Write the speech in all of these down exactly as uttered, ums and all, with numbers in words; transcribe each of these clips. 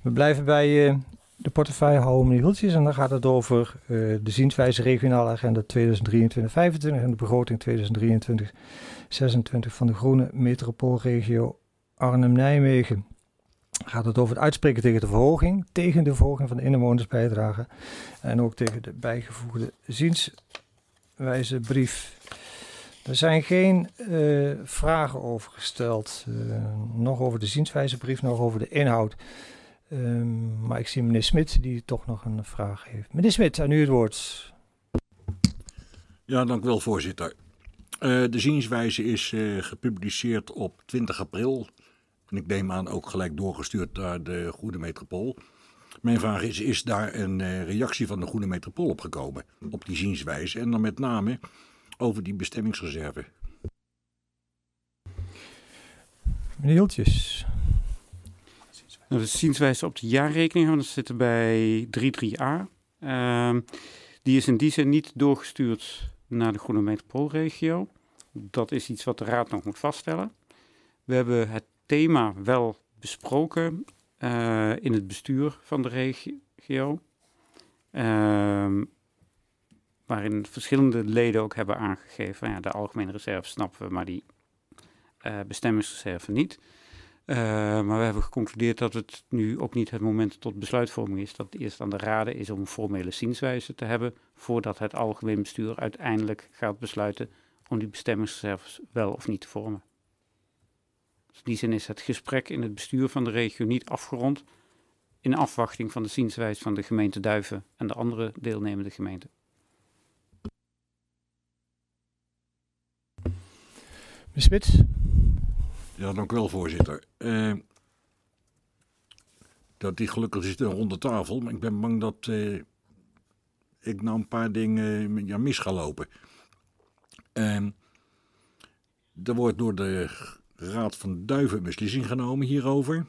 We blijven bij uh, de portefeuille houden meneer Hultjes en dan gaat het over uh, de zienswijze regionale agenda tweeduizend drieëntwintig vijfentwintig en de begroting tweeduizend drieëntwintig zesentwintig van de groene metropoolregio Arnhem-Nijmegen. Gaat het over het uitspreken tegen de verhoging, tegen de verhoging van de inwonersbijdrage en ook tegen de bijgevoegde zienswijzebrief. Er zijn geen uh, vragen over gesteld, uh, nog over de zienswijzebrief, nog over de inhoud. Um, maar ik zie meneer Smit die toch nog een vraag heeft. Meneer Smit, aan u het woord. Ja, dank u wel, voorzitter. Uh, de zienswijze is uh, gepubliceerd op twintig april. En ik neem aan ook gelijk doorgestuurd naar de Groene Metropool. Mijn vraag is, is daar een uh, reactie van de Groene Metropool op gekomen? Op die zienswijze en dan met name over die bestemmingsreserve. Meneer Hultjes. Nou, de zienswijze op de jaarrekening, dat zit er bij drie drie a. Uh, die is in die zin niet doorgestuurd naar de Groene Metropoolregio. Dat is iets wat de Raad nog moet vaststellen. We hebben het thema wel besproken uh, in het bestuur van de regio. Uh, waarin verschillende leden ook hebben aangegeven, ja, de algemene reserve snappen we, maar die uh, bestemmingsreserve niet. Uh, maar we hebben geconcludeerd dat het nu ook niet het moment tot besluitvorming is. Dat het eerst aan de raden is om een formele zienswijze te hebben, voordat het algemeen bestuur uiteindelijk gaat besluiten om die bestemmingsreserves wel of niet te vormen. Dus in die zin is het gesprek in het bestuur van de regio niet afgerond, in afwachting van de zienswijze van de gemeente Duiven en de andere deelnemende gemeenten. Meneer Smit. Ja, dank u wel, voorzitter. Uh, dat die gelukkig is een ronde tafel, maar ik ben bang dat uh, ik nou een paar dingen uh, ja, mis ga lopen. Uh, er wordt door de Raad van Duiven een beslissing genomen hierover.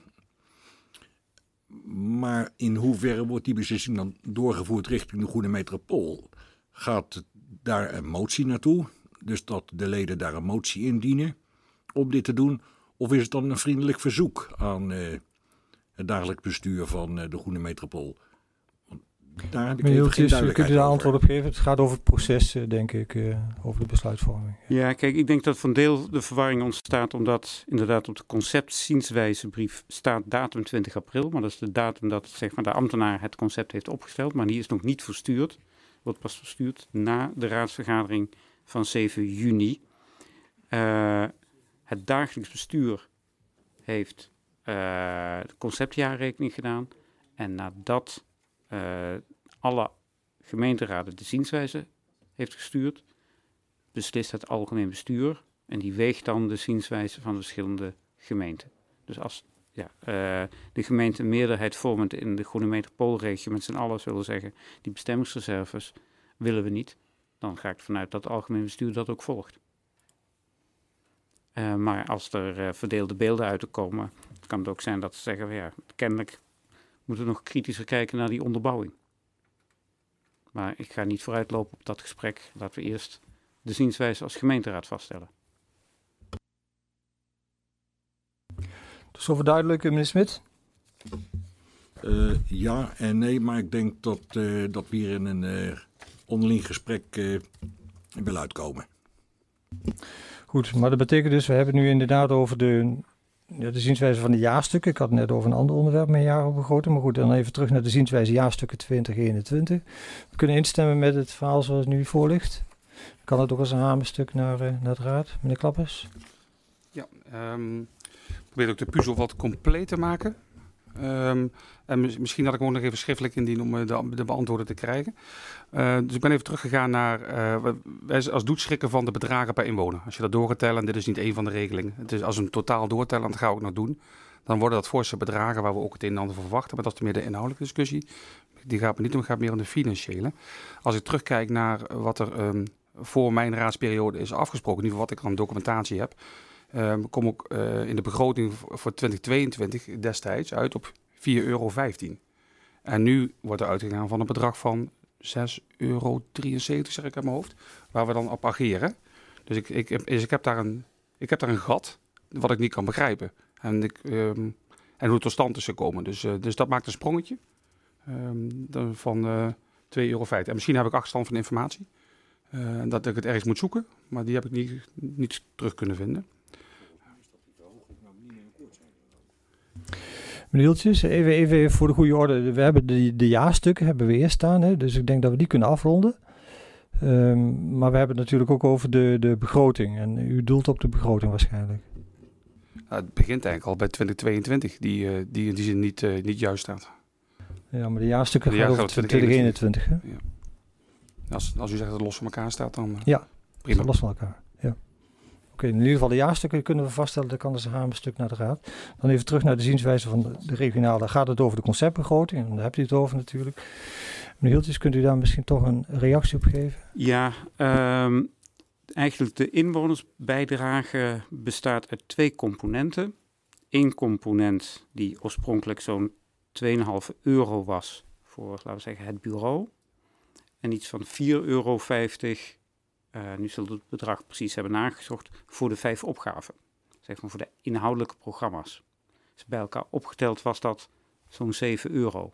Maar in hoeverre wordt die beslissing dan doorgevoerd richting de Groene Metropool? Gaat daar een motie naartoe? Dus dat de leden daar een motie indienen om dit te doen? Of is het dan een vriendelijk verzoek aan uh, het dagelijks bestuur van uh, de Groene Metropool? Want daar heb ik even geen duidelijkheid over. Kunt u daar antwoord op geven? Het gaat over het proces, uh, denk ik, uh, over de besluitvorming. Ja. ja, kijk, ik denk dat van deel de verwarring ontstaat omdat inderdaad op de concept-zienswijzebrief staat datum twintig april. Maar dat is de datum dat zeg maar, de ambtenaar het concept heeft opgesteld. Maar die is nog niet verstuurd. Wordt pas verstuurd na de raadsvergadering van zeven juni. Uh, Het dagelijks bestuur heeft uh, de conceptjaarrekening gedaan. En nadat uh, alle gemeenteraden de zienswijze heeft gestuurd, beslist het algemeen bestuur. En die weegt dan de zienswijze van de verschillende gemeenten. Dus als ja, uh, de gemeente een meerderheid vormend in de Groene Metropoolregio met z'n allen zullen zeggen, die bestemmingsreserves willen we niet, dan ga ik ervan uit dat het algemeen bestuur dat ook volgt. Uh, maar als er uh, verdeelde beelden uit te komen, kan het ook zijn dat ze zeggen, ja, kennelijk moeten we nog kritischer kijken naar die onderbouwing. Maar ik ga niet vooruitlopen op dat gesprek. Laten we eerst de zienswijze als gemeenteraad vaststellen. Dat is overduidelijk, meneer Smit? Uh, ja en nee, maar ik denk dat, uh, dat we hier in een uh, onderling gesprek uh, willen uitkomen. Goed, maar dat betekent dus, we hebben het nu inderdaad over de, ja, de zienswijze van de jaarstukken. Ik had het net over een ander onderwerp met jaarbegroting. Maar goed, dan even terug naar de zienswijze jaarstukken twintig eenentwintig. We kunnen instemmen met het verhaal zoals het nu voor ligt. Kan het ook als een hamerstuk naar, uh, naar de raad, meneer Klappers? Ja, um, ik probeer ook de puzzel wat compleet te maken. Um, en misschien dat ik ook nog even schriftelijk indien om de, de beantwoorden te krijgen. Uh, dus ik ben even teruggegaan naar, uh, wij als doetschrikken van de bedragen per inwoner. Als je dat door gaat tellen, en dit is niet één van de regelingen. Het is als een totaal doortellen, en dat ga ik ook nog doen. Dan worden dat forse bedragen waar we ook het een en ander van verwachten. Maar dat is meer de inhoudelijke discussie. Die gaat me niet om, het gaat meer om de financiële. Als ik terugkijk naar wat er um, voor mijn raadsperiode is afgesproken, in ieder geval wat ik aan documentatie heb, um, kom ik uh, in de begroting voor twintig tweeëntwintig destijds uit op vier euro vijftien. En nu wordt er uitgegaan van een bedrag van zes euro drieënzeventig, zeg ik uit mijn hoofd, waar we dan op ageren. Dus ik, ik, dus ik, heb, daar een, ik heb daar een gat wat ik niet kan begrijpen. En ik, um, hoe het tot stand is gekomen. Dus, uh, dus dat maakt een sprongetje um, van uh, twee euro vijftig. En misschien heb ik achterstand van informatie. Uh, dat ik het ergens moet zoeken, maar die heb ik niet, niet terug kunnen vinden. Meneer Hieltjes, even, even voor de goede orde. We hebben de, de jaarstukken hebben we eerst staan, hè? Dus ik denk dat we die kunnen afronden. Um, maar we hebben het natuurlijk ook over de, de begroting. En u doelt op de begroting waarschijnlijk. Nou, het begint eigenlijk al bij twintig tweeëntwintig, die, uh, die in die zin niet, uh, niet juist staat. Ja, maar de jaarstukken de gaan jaar over gaat twintig eenentwintig. Hè? Ja. Als, als u zegt dat het los van elkaar staat, dan uh, ja, prima. los van elkaar. Ja. Oké, okay, in ieder geval de jaarstukken kunnen we vaststellen. Dan kan dus een hamerstuk naar de raad. Dan even terug naar de zienswijze van de, de regionale. Dan gaat het over de conceptbegroting. En daar hebt u het over natuurlijk. Meneer Hieltjes, kunt u daar misschien toch een reactie op geven? Ja, um, eigenlijk de inwonersbijdrage bestaat uit twee componenten. Eén component die oorspronkelijk zo'n twee komma vijf euro was voor, laten we zeggen, het bureau. En iets van vier euro vijftig, uh, nu zullen we het bedrag precies hebben nagezocht, voor de vijf opgaven. Zeg maar voor de inhoudelijke programma's. Dus bij elkaar opgeteld was dat zo'n zeven euro.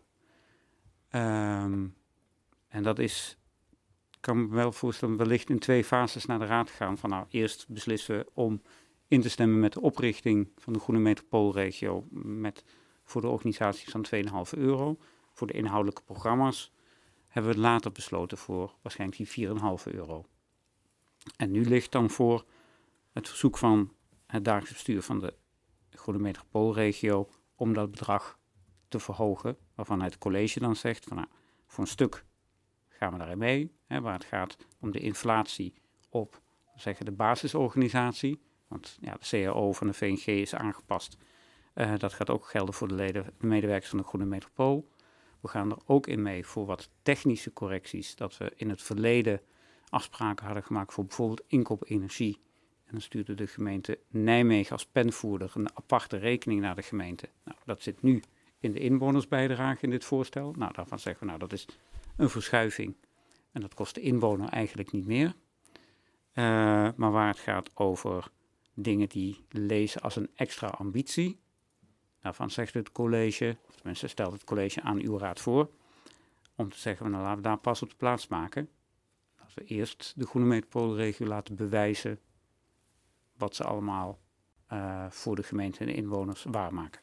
Um, en dat is, ik kan me wel voorstellen, wellicht in twee fases naar de raad gaan. Van nou, eerst beslissen we om in te stemmen met de oprichting van de Groene Metropoolregio met voor de organisatie van twee komma vijf euro. Voor de inhoudelijke programma's hebben we later besloten voor waarschijnlijk die vier komma vijf euro. En nu ligt dan voor het verzoek van het dagelijks bestuur van de Groene Metropoolregio om dat bedrag te verhogen, waarvan het college dan zegt van nou, voor een stuk gaan we daarin mee, hè, waar het gaat om de inflatie op zeggen de basisorganisatie, want ja, de C A O van de V N G is aangepast. Uh, dat gaat ook gelden voor de, leden, de medewerkers van de Groene Metropool. We gaan er ook in mee voor wat technische correcties, dat we in het verleden afspraken hadden gemaakt voor bijvoorbeeld inkoop energie. En dan stuurde de gemeente Nijmegen als penvoerder een aparte rekening naar de gemeente. Nou, dat zit nu in de inwonersbijdrage in dit voorstel. Nou, daarvan zeggen we, nou, dat is een verschuiving. En dat kost de inwoner eigenlijk niet meer. Uh, maar waar het gaat over dingen die lezen als een extra ambitie. Daarvan zegt het college, of tenminste stelt het college aan uw raad voor, om te zeggen, nou, laten we daar pas op de plaats maken. Dat we eerst de Groene Metropoolregio laten bewijzen wat ze allemaal uh, voor de gemeente en de inwoners waarmaken.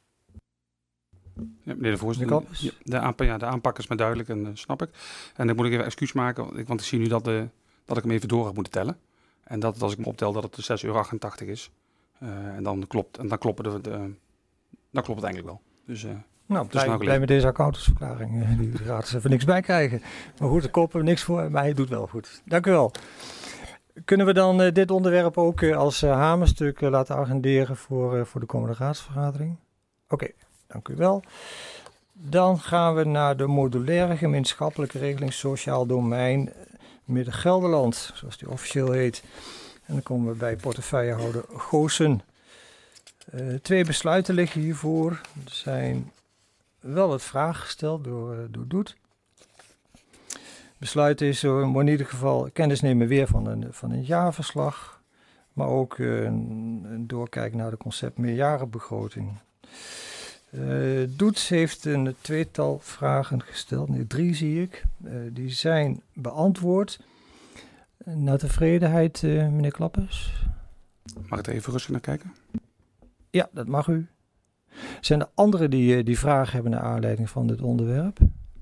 Ja, meneer de voorzitter, de, de, aanpak, ja, de aanpak is me duidelijk en uh, snap ik. En dan moet ik even excuus maken, want ik, want ik zie nu dat, de, dat ik hem even door heb moeten tellen. En dat als ik hem optel dat het de zes euro achtentachtig is. Uh, en dan klopt, en dan kloppen de, de, dan klopt het eigenlijk wel. Dus, uh, nou, blij, nou blij met deze accountantsverklaring. Uh, die gaat er even niks bij krijgen. Maar goed, daar kopen we niks voor, maar hij doet wel goed. Dank u wel. Kunnen we dan uh, dit onderwerp ook uh, als uh, hamerstuk uh, laten agenderen voor, uh, voor de komende raadsvergadering? Oké. Okay. Dank u wel. Dan gaan we naar de modulaire gemeenschappelijke regeling sociaal domein Midden-Gelderland, zoals die officieel heet. En dan komen we bij portefeuillehouder Goossen. Uh, twee besluiten liggen hiervoor. Er zijn wel wat vragen gesteld door, uh, door Doet. Besluit is uh, in ieder geval kennis nemen weer van een, van een jaarverslag, maar ook uh, een, een doorkijk naar de concept meerjarenbegroting. Uh, Doets heeft een tweetal vragen gesteld, nee, drie zie ik. Uh, die zijn beantwoord. Uh, naar tevredenheid, uh, meneer Klappers? Mag ik er even rustig naar kijken? Ja, dat mag u. Zijn er anderen die, uh, die vragen hebben naar aanleiding van dit onderwerp?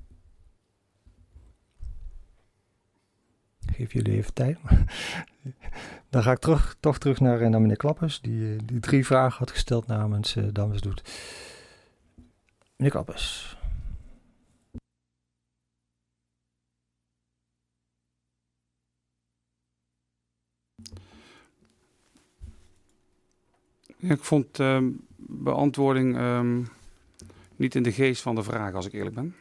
Ik geef jullie even tijd. Dan ga ik terug, toch terug naar, naar meneer Klappers, die, die drie vragen had gesteld namens uh, Dames Doet. Meneer Klappers. Ja, ik vond de uh, beantwoording um, niet in de geest van de vraag, als ik eerlijk ben.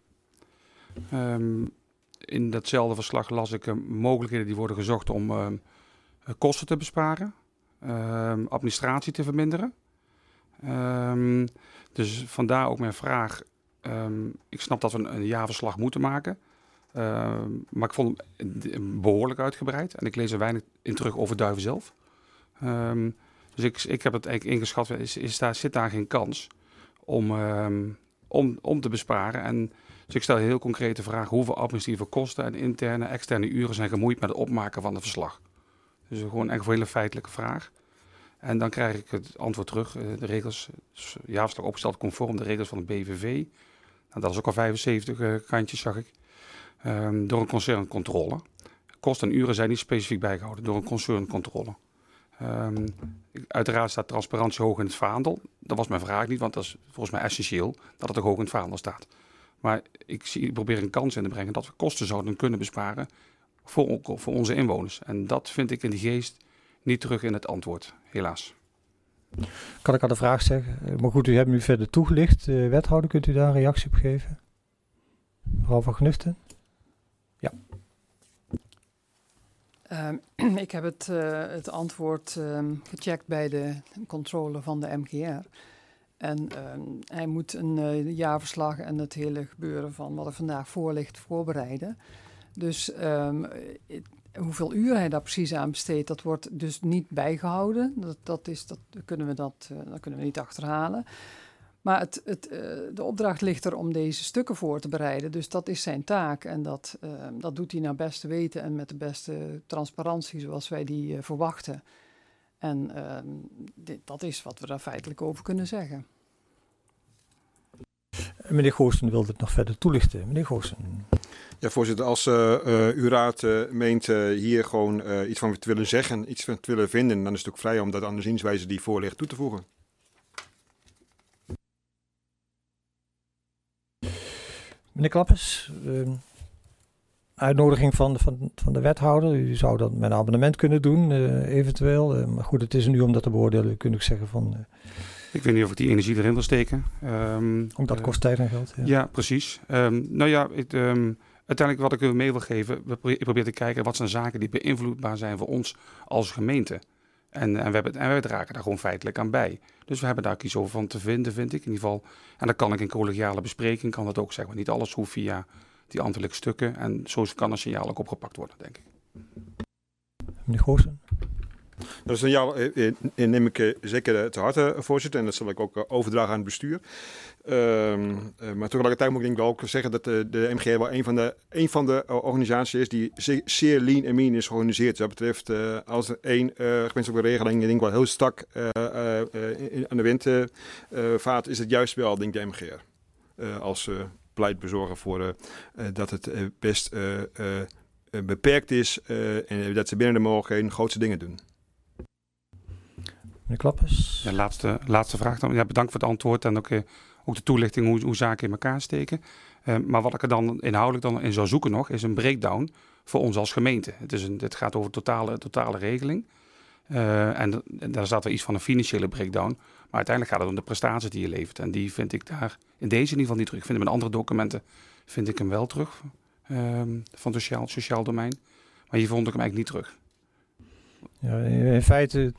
Um, in datzelfde verslag las ik uh, mogelijkheden die worden gezocht om uh, kosten te besparen, uh, administratie te verminderen. Um, dus vandaar ook mijn vraag. Um, ik snap dat we een, een jaarverslag moeten maken. Uh, maar ik vond hem behoorlijk uitgebreid. En ik lees er weinig in terug over Duiven zelf. Um, dus ik, ik heb het eigenlijk ingeschat, is, is daar, zit daar geen kans. om, um, om, om te besparen. En dus ik stel een heel concrete vraag: hoeveel administratieve kosten en interne, externe uren zijn gemoeid met het opmaken van het verslag? Dus gewoon echt een hele feitelijke vraag. En dan krijg ik het antwoord terug. Uh, de regels, jaarverslag opgesteld conform de regels van de B V V. Nou, dat is ook al vijfenzeventig uh, kantjes, zag ik. Um, door een concerncontrole. Kosten en uren zijn niet specifiek bijgehouden door een concerncontrole. Um, uiteraard staat transparantie hoog in het vaandel. Dat was mijn vraag niet, want dat is volgens mij essentieel dat het ook hoog in het vaandel staat. Maar ik, zie, ik probeer een kans in te brengen dat we kosten zouden kunnen besparen voor, voor onze inwoners. En dat vind ik in die geest niet terug in het antwoord, helaas. Kan ik aan de vraag zeggen? Maar goed, u hebt nu verder toegelicht. Uh, wethouder, kunt u daar een reactie op geven? Mevrouw van Gnuften? Ja. Uh, ik heb het, uh, het antwoord uh, gecheckt bij de controle van de M G R. En uh, hij moet een uh, jaarverslag en het hele gebeuren van wat er vandaag voor ligt voorbereiden. Dus um, it, hoeveel uur hij daar precies aan besteedt, dat wordt dus niet bijgehouden. Dat, dat is, dat, kunnen we dat, uh, dat kunnen we niet achterhalen. Maar het, het, uh, de opdracht ligt er om deze stukken voor te bereiden. Dus dat is zijn taak. En dat, uh, dat doet hij naar beste weten en met de beste transparantie zoals wij die uh, verwachten. En uh, dit, dat is wat we daar feitelijk over kunnen zeggen. Meneer Goossen wilde het nog verder toelichten. Meneer Goossen. Ja, voorzitter, als uh, uh, uw raad uh, meent uh, hier gewoon uh, iets van te willen zeggen, iets van te willen vinden, dan is het ook vrij om dat aan de zienswijze die voor ligt toe te voegen. Meneer Klappers, uh, uitnodiging van de, van, van de wethouder. U zou dat met een abonnement kunnen doen, uh, eventueel. Uh, maar goed, het is nu om dat te beoordelen, kun ik zeggen van... Uh, ik weet niet of ik die energie erin wil steken. Um, Omdat het kost tijd en geld. Ja, ja precies. Um, nou ja, ik, um, uiteindelijk wat ik u mee wil geven, we pro- ik probeer te kijken wat zijn zaken die beïnvloedbaar zijn voor ons als gemeente. En, en, we, hebben, en we dragen daar gewoon feitelijk aan bij. Dus we hebben daar iets over van te vinden, vind ik in ieder geval. En dan kan ik in collegiale bespreking, kan dat ook zeggen. Maar niet alles hoeft via die ambtelijke stukken. En zo kan een signaal ook opgepakt worden, denk ik. Meneer Goossen. Dat is een ja, neem ik zeker te harte, voorzitter. En dat zal ik ook overdragen aan het bestuur. Um, uh, maar tegelijkertijd moet ik denk wel ook zeggen dat de, de M G R wel een van de, een van de organisaties is die zeer, zeer lean en mean is georganiseerd. Wat betreft, uh, als er één uh, gemeenschappelijke regeling, ik denk wel heel strak uh, uh, uh, aan de wind uh, uh, vaart, is het juist wel, denk ik, de M G R. Uh, als uh, pleitbezorger voor uh, uh, dat het uh, best uh, uh, beperkt is uh, en dat ze binnen de mogelijkheden grootste dingen doen. Meneer Klappers. Ja, laatste, laatste vraag dan. Ja, bedankt voor het antwoord en ook, uh, ook de toelichting hoe, hoe zaken in elkaar steken. Uh, maar wat ik er dan inhoudelijk dan in zou zoeken nog, is een breakdown voor ons als gemeente. Het, is een, het gaat over totale, totale regeling. Uh, en, en daar staat wel iets van een financiële breakdown. Maar uiteindelijk gaat het om de prestaties die je levert. En die vind ik daar in deze in ieder geval niet terug. Ik vind hem in andere documenten vind ik hem wel terug. Uh, van het sociaal, sociaal domein. Maar hier vond ik hem eigenlijk niet terug. Ja, in feite,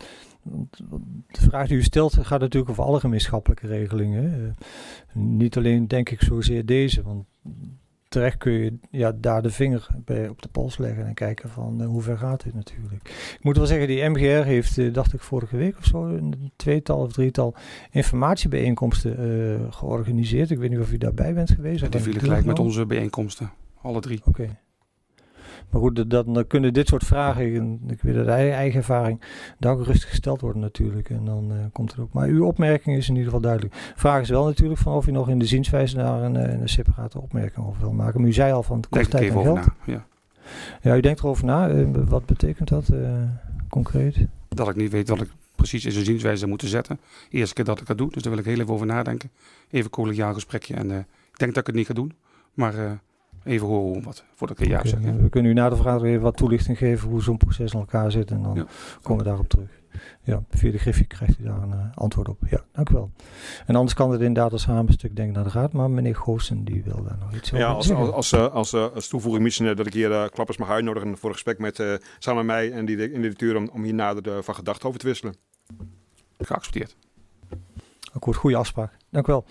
de vraag die u stelt gaat natuurlijk over alle gemeenschappelijke regelingen. Uh, niet alleen denk ik zozeer deze, want terecht kun je ja, daar de vinger bij op de pols leggen en kijken van uh, hoe ver gaat dit natuurlijk. Ik moet wel zeggen, die M G R heeft, uh, dacht ik vorige week of zo, een tweetal of drietal informatiebijeenkomsten uh, georganiseerd. Ik weet niet of u daarbij bent geweest. Ja, die vielen gelijk met onze bijeenkomsten, alle drie. Oké. Okay. Maar goed, dan, dan kunnen dit soort vragen, ik weet uit eigen ervaring, daar ook rustig gesteld worden natuurlijk. En dan uh, komt het ook. Maar uw opmerking is in ieder geval duidelijk. Vraag is wel natuurlijk van of u nog in de zienswijze daar een, een, een separate opmerking over wil maken. Maar u zei al van het kost tijd en geld. Na, ja. ja, u denkt erover na. Uh, wat betekent dat uh, concreet? Dat ik niet weet wat ik precies in zijn zienswijze zou moeten zetten. Eerste keer dat ik dat doe, dus daar wil ik heel even over nadenken. Even collegiaal gesprekje en uh, ik denk dat ik het niet ga doen. Maar... Uh, Even horen wat, voordat ik een ja zeg. Ja. We kunnen u na de vergadering even wat toelichting geven hoe zo'n proces in elkaar zit. En dan ja. komen we daarop terug. Ja, via de griffie krijgt u daar een uh, antwoord op. Ja, dank u wel. En anders kan het inderdaad als samenstuk denk ik naar de raad. Maar meneer Goossen die wil daar nog iets over ja, als, zeggen. Als, als, als, als, als toevoeging misschien uh, dat ik hier uh, Klappers mag uitnodigen voor een gesprek met uh, samen met mij en die de, in de directeur om, om hier nader uh, van gedachten over te wisselen. Geaccepteerd. Akkoord, goede afspraak. Dank u wel.